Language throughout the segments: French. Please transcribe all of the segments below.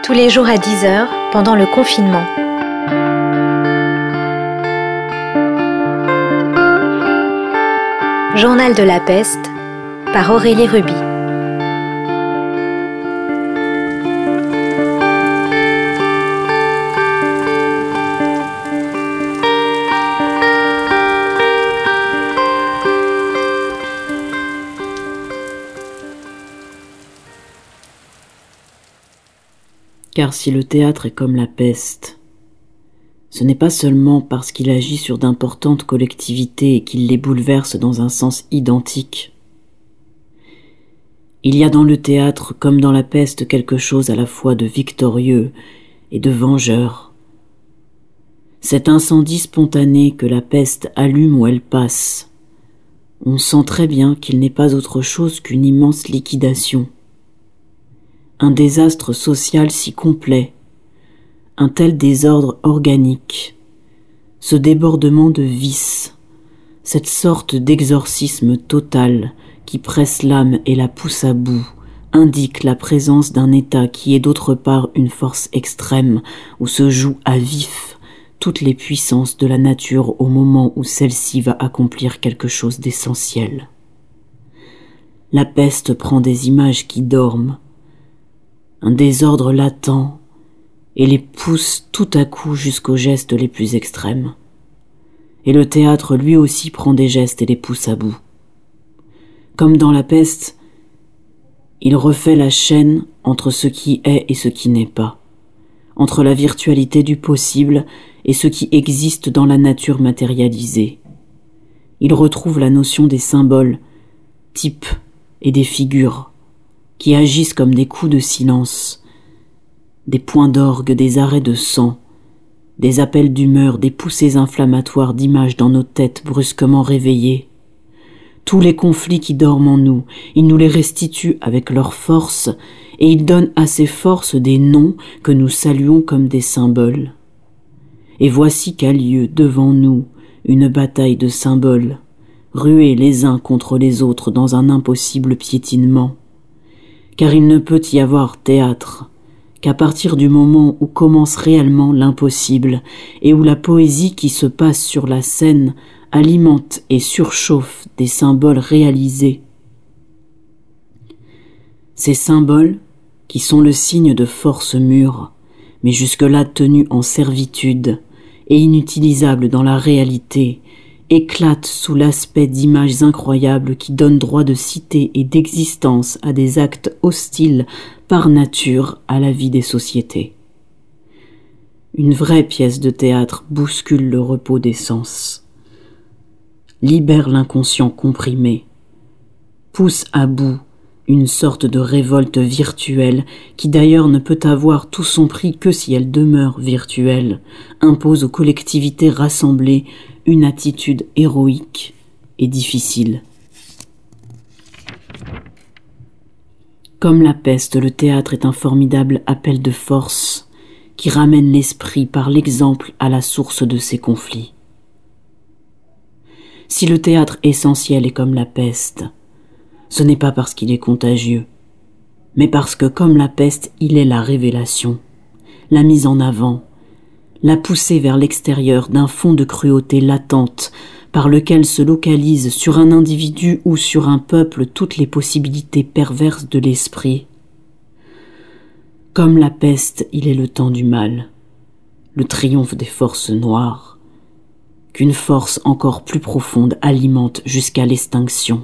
tous les jours à 10h pendant le confinement. Journal de la peste par Aurélie Ruby. Car si le théâtre est comme la peste, ce n'est pas seulement parce qu'il agit sur d'importantes collectivités et qu'il les bouleverse dans un sens identique. Il y a dans le théâtre, comme dans la peste, quelque chose à la fois de victorieux et de vengeur. Cet incendie spontané que la peste allume où elle passe, on sent très bien qu'il n'est pas autre chose qu'une immense liquidation. Un désastre social si complet, un tel désordre organique, ce débordement de vices, cette sorte d'exorcisme total qui presse l'âme et la pousse à bout, indique la présence d'un état qui est d'autre part une force extrême où se jouent à vif toutes les puissances de la nature au moment où celle-ci va accomplir quelque chose d'essentiel. La peste prend des images qui dorment, un désordre latent, et les pousse tout à coup jusqu'aux gestes les plus extrêmes. Et le théâtre lui aussi prend des gestes et les pousse à bout. Comme dans la peste, il refait la chaîne entre ce qui est et ce qui n'est pas, entre la virtualité du possible et ce qui existe dans la nature matérialisée. Il retrouve la notion des symboles, types et des figures, qui agissent comme des coups de silence, des points d'orgue, des arrêts de sang, des appels d'humeur, des poussées inflammatoires d'images dans nos têtes brusquement réveillées. Tous les conflits qui dorment en nous, il nous les restitue avec leur force et il donne à ces forces des noms que nous saluons comme des symboles. Et voici qu'a lieu devant nous une bataille de symboles, rués les uns contre les autres dans un impossible piétinement. Car il ne peut y avoir théâtre qu'à partir du moment où commence réellement l'impossible et où la poésie qui se passe sur la scène alimente et surchauffe des symboles réalisés. Ces symboles, qui sont le signe de forces mûres, mais jusque-là tenues en servitude et inutilisables dans la réalité, éclate sous l'aspect d'images incroyables qui donnent droit de cité et d'existence à des actes hostiles par nature à la vie des sociétés. Une vraie pièce de théâtre bouscule le repos des sens, libère l'inconscient comprimé, pousse à bout une sorte de révolte virtuelle qui d'ailleurs ne peut avoir tout son prix que si elle demeure virtuelle, impose aux collectivités rassemblées une attitude héroïque et difficile. Comme la peste, le théâtre est un formidable appel de force qui ramène l'esprit par l'exemple à la source de ses conflits. Si le théâtre essentiel est comme la peste, ce n'est pas parce qu'il est contagieux, mais parce que, comme la peste, il est la révélation, la mise en avant, la poussée vers l'extérieur d'un fond de cruauté latente par lequel se localisent sur un individu ou sur un peuple toutes les possibilités perverses de l'esprit. Comme la peste, il est le temps du mal, le triomphe des forces noires, qu'une force encore plus profonde alimente jusqu'à l'extinction.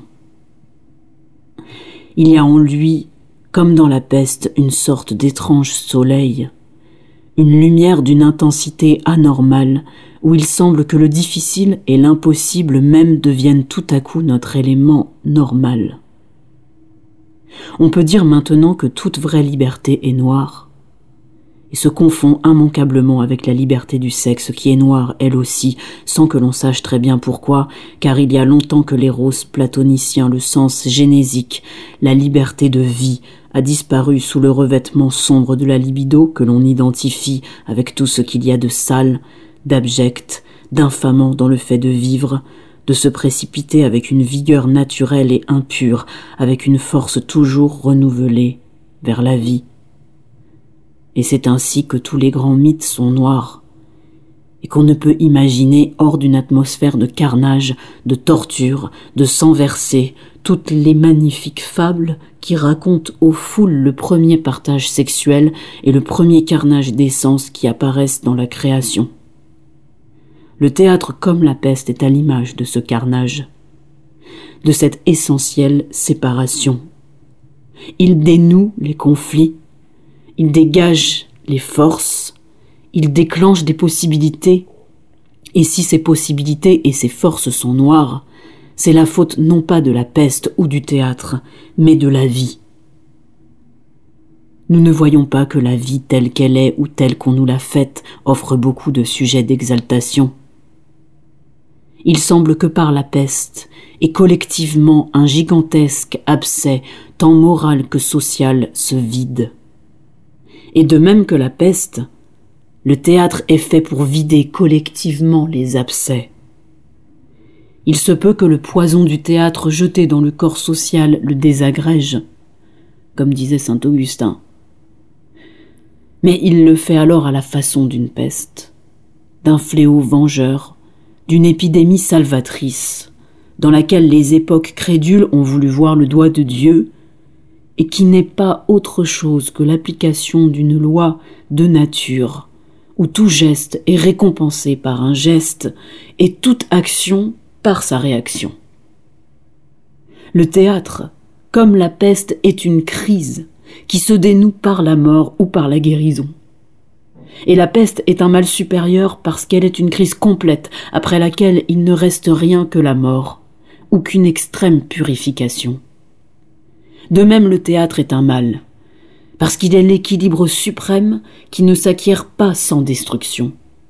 Il y a en lui, comme dans la peste, une sorte d'étrange soleil, une lumière d'une intensité anormale, où il semble que le difficile et l'impossible même deviennent tout à coup notre élément normal. On peut dire maintenant que toute vraie liberté est noire, et se confond immanquablement avec la liberté du sexe qui est noire elle aussi, sans que l'on sache très bien pourquoi, car il y a longtemps que l'éros platonicien, le sens génésique, la liberté de vie, a disparu sous le revêtement sombre de la libido que l'on identifie avec tout ce qu'il y a de sale, d'abject, d'infamant dans le fait de vivre, de se précipiter avec une vigueur naturelle et impure, avec une force toujours renouvelée vers la vie. et c'est ainsi que tous les grands mythes sont noirs, et qu'on ne peut imaginer hors d'une atmosphère de carnage, de torture, de sang versé, toutes les magnifiques fables qui racontent aux foules le premier partage sexuel et le premier carnage d'essence qui apparaissent dans la création. Le théâtre comme la peste est à l'image de ce carnage, de cette essentielle séparation. Il dénoue les conflits, il dégage les forces, il déclenche des possibilités, et si ces possibilités et ces forces sont noires, c'est la faute non pas de la peste ou du théâtre, mais de la vie. Nous ne voyons pas que la vie telle qu'elle est ou telle qu'on nous l'a faite offre beaucoup de sujets d'exaltation. Il semble que par la peste, et collectivement un gigantesque abcès, tant moral que social, se vide. Et de même que la peste, le théâtre est fait pour vider collectivement les abcès. Il se peut que le poison du théâtre jeté dans le corps social le désagrège, comme disait saint Augustin. Mais il le fait alors à la façon d'une peste, d'un fléau vengeur, d'une épidémie salvatrice, dans laquelle les époques crédules ont voulu voir le doigt de Dieu, et qui n'est pas autre chose que l'application d'une loi de nature, où tout geste est récompensé par un geste, et toute action par sa réaction. Le théâtre, comme la peste, est une crise qui se dénoue par la mort ou par la guérison. Et la peste est un mal supérieur parce qu'elle est une crise complète après laquelle il ne reste rien que la mort ou qu'une extrême purification. De même, le théâtre est un mal parce qu'il est l'équilibre suprême qui ne s'acquiert pas sans destruction.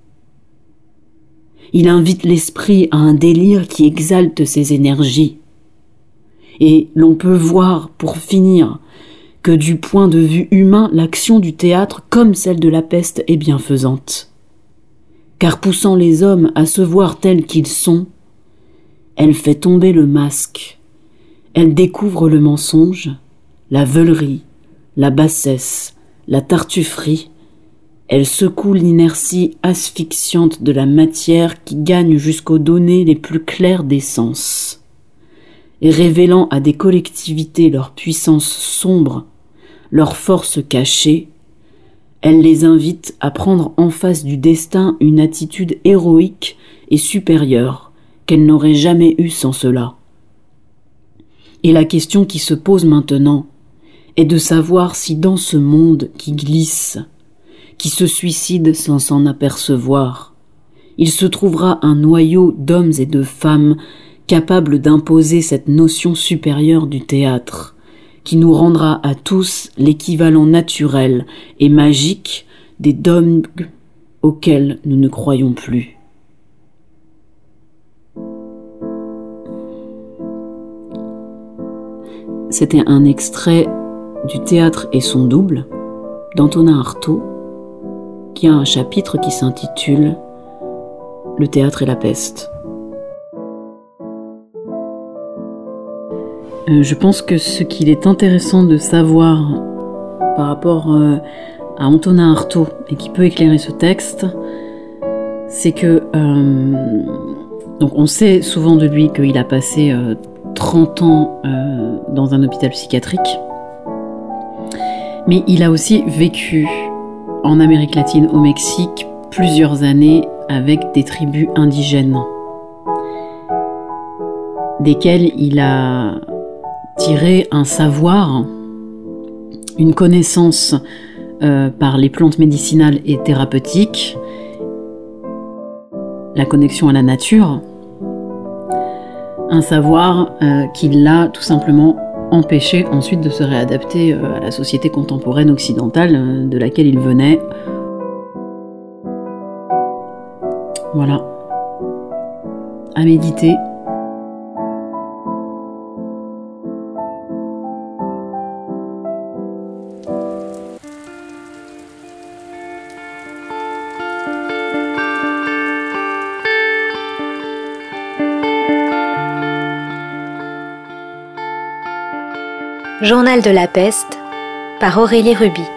Il invite l'esprit à un délire qui exalte ses énergies. Et l'on peut voir, pour finir, que du point de vue humain, l'action du théâtre, comme celle de la peste, est bienfaisante. Car poussant les hommes à se voir tels qu'ils sont, elle fait tomber le masque, elle découvre le mensonge, la veulerie, la bassesse, la tartufferie, elle secoue l'inertie asphyxiante de la matière qui gagne jusqu'aux données les plus claires des sens, et révélant à des collectivités leur puissance sombre, leur force cachée, elle les invite à prendre en face du destin une attitude héroïque et supérieure qu'elles n'auraient jamais eue sans cela. Et la question qui se pose maintenant est de savoir si dans ce monde qui glisse, qui se suicide sans s'en apercevoir, il se trouvera un noyau d'hommes et de femmes capables d'imposer cette notion supérieure du théâtre, qui nous rendra à tous l'équivalent naturel et magique des dogmes auxquels nous ne croyons plus. C'était un extrait du Théâtre et son double d'Antonin Artaud, qui a un chapitre qui s'intitule « Le théâtre et la peste ». Je pense que ce qu'il est intéressant de savoir par rapport à Antonin Artaud et qui peut éclairer ce texte, c'est que donc on sait souvent de lui qu'il a passé 30 ans dans un hôpital psychiatrique, mais il a aussi vécu en Amérique latine, au Mexique, plusieurs années avec des tribus indigènes, desquelles il a tiré un savoir, une connaissance par les plantes médicinales et thérapeutiques, la connexion à la nature, un savoir qui l'a tout simplement empêché ensuite de se réadapter à la société contemporaine occidentale de laquelle il venait. Voilà. À méditer. Journal de la peste par Aurélie Ruby.